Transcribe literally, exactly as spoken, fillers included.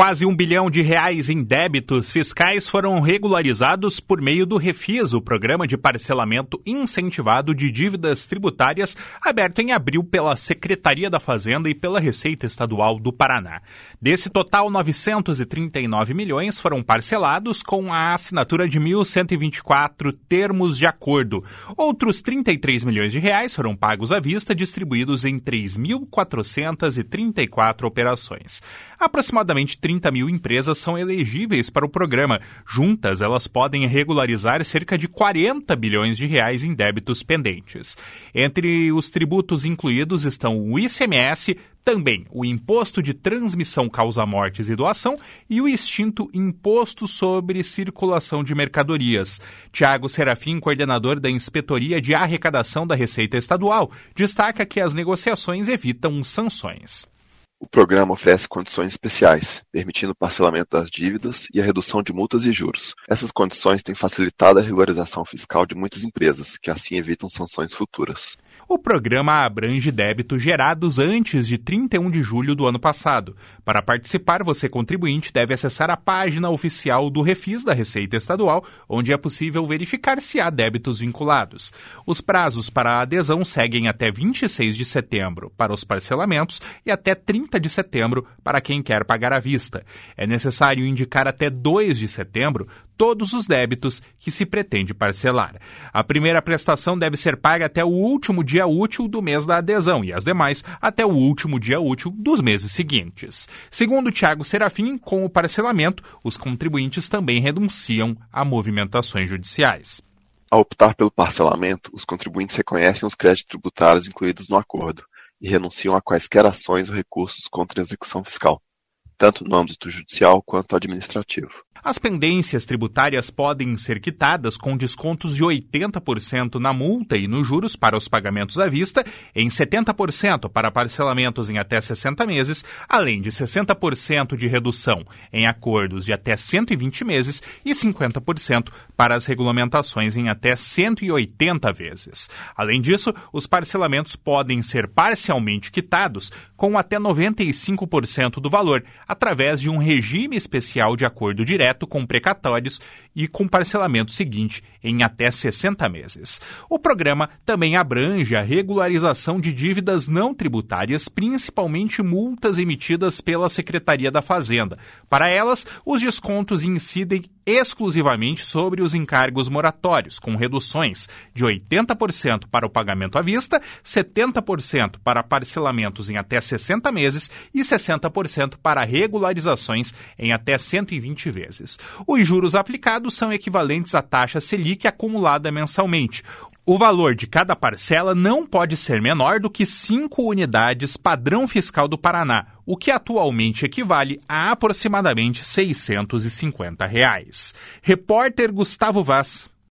Quase um bilhão de reais em débitos fiscais foram regularizados por meio do Refis, o programa de parcelamento incentivado de dívidas tributárias, aberto em abril pela Secretaria da Fazenda e pela Receita Estadual do Paraná. Desse total, novecentos e trinta e nove milhões foram parcelados com a assinatura de mil cento e vinte e quatro termos de acordo. Outros trinta e três milhões de reais foram pagos à vista, distribuídos em três mil quatrocentas e trinta e quatro operações. Aproximadamente trinta mil empresas são elegíveis para o programa. Juntas, elas podem regularizar cerca de quarenta bilhões de reais em débitos pendentes. Entre os tributos incluídos estão o I C M S, também o Imposto de Transmissão Causa-Mortes e Doação e o extinto Imposto sobre Circulação de Mercadorias. Tiago Serafim, coordenador da Inspetoria de Arrecadação da Receita Estadual, destaca que as negociações evitam sanções. O programa oferece condições especiais, permitindo o parcelamento das dívidas e a redução de multas e juros. Essas condições têm facilitado a regularização fiscal de muitas empresas, que assim evitam sanções futuras. O programa abrange débitos gerados antes de trinta e um de julho do ano passado. Para participar, você contribuinte deve acessar a página oficial do Refis da Receita Estadual, onde é possível verificar se há débitos vinculados. Os prazos para a adesão seguem até vinte e seis de setembro para os parcelamentos e até trinta de setembro para quem quer pagar à vista. É necessário indicar até dois de setembro todos os débitos que se pretende parcelar. A primeira prestação deve ser paga até o último dia útil do mês da adesão e as demais até o último dia útil dos meses seguintes. Segundo Tiago Serafim, com o parcelamento, os contribuintes também renunciam a movimentações judiciais. Ao optar pelo parcelamento, os contribuintes reconhecem os créditos tributários incluídos no acordo e renunciam a quaisquer ações ou recursos contra a execução fiscal, tanto no âmbito judicial quanto administrativo. As pendências tributárias podem ser quitadas com descontos de oitenta por cento na multa e nos juros para os pagamentos à vista, em setenta por cento para parcelamentos em até sessenta meses, além de sessenta por cento de redução em acordos de até cento e vinte meses e cinquenta por cento para as regulamentações em até cento e oitenta vezes. Além disso, os parcelamentos podem ser parcialmente quitados com até noventa e cinco por cento do valor, através de um regime especial de acordo direto com precatórios e com parcelamento seguinte em até sessenta meses. O programa também abrange a regularização de dívidas não tributárias, principalmente multas emitidas pela Secretaria da Fazenda. Para elas, os descontos incidem exclusivamente sobre os encargos moratórios, com reduções de oitenta por cento para o pagamento à vista, setenta por cento para parcelamentos em até sessenta meses e sessenta por cento para regularizações em até cento e vinte vezes. Os juros aplicados são equivalentes à taxa Selic acumulada mensalmente. O valor de cada parcela não pode ser menor do que cinco unidades padrão fiscal do Paraná, o que atualmente equivale a aproximadamente seiscentos e cinquenta reais. Repórter Gustavo Vaz.